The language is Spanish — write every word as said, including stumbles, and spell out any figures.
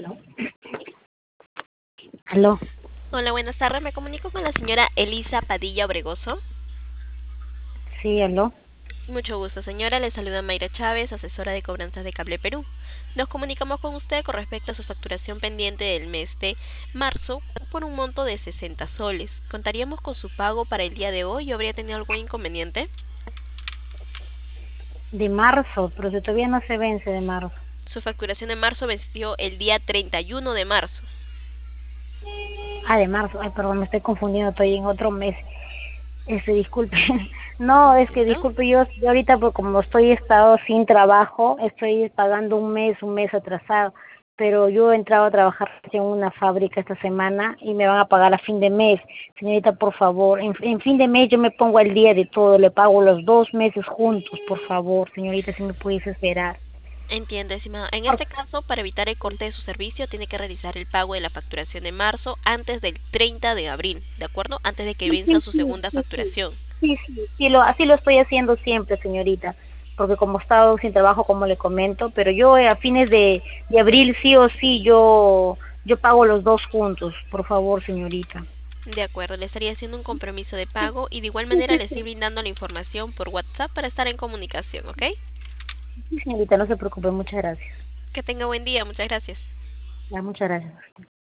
Aló. Hola, buenas tardes. Me comunico con la señora Elisa Padilla Obregoso. Sí, aló. Mucho gusto, señora. Le saluda Mayra Chávez, asesora de cobranzas de Cable Perú. Nos comunicamos con usted con respecto a su facturación pendiente del mes de marzo por un monto de sesenta soles. ¿Contaríamos con su pago para el día de hoy o habría tenido algún inconveniente? De marzo, pero si todavía no se vence de marzo. Su facturación de marzo venció el día treinta y uno de marzo. Ah, de marzo. Ay, perdón, me estoy confundiendo, estoy en otro mes. Este, disculpe. No, es que ¿No? disculpe, yo, yo ahorita, pues, como estoy estado sin trabajo, estoy pagando un mes, un mes atrasado. Pero yo he entrado a trabajar en una fábrica esta semana y me van a pagar a fin de mes. Señorita, por favor, en, en fin de mes yo me pongo al día de todo, le pago los dos meses juntos, por favor, señorita, si me pudiese esperar. Entiendo, estimado. En este caso, para evitar el corte de su servicio, tiene que realizar el pago de la facturación de marzo antes del treinta de abril, ¿de acuerdo? Antes de que Sí, venza sí, su sí, segunda sí, sí, facturación. sí, sí, sí, lo, así lo estoy haciendo siempre, señorita, porque como he estado sin trabajo, como le comento, pero yo eh, a fines de, de abril sí o sí, yo, yo pago los dos juntos, por favor, señorita. De acuerdo, le estaría haciendo un compromiso de Sí, pago y de igual sí, manera sí, le estoy sí, brindando la información por WhatsApp para estar en comunicación, ¿ok? sí, señorita, no se preocupe, muchas gracias. Que tenga buen día, muchas gracias. Ya, muchas gracias.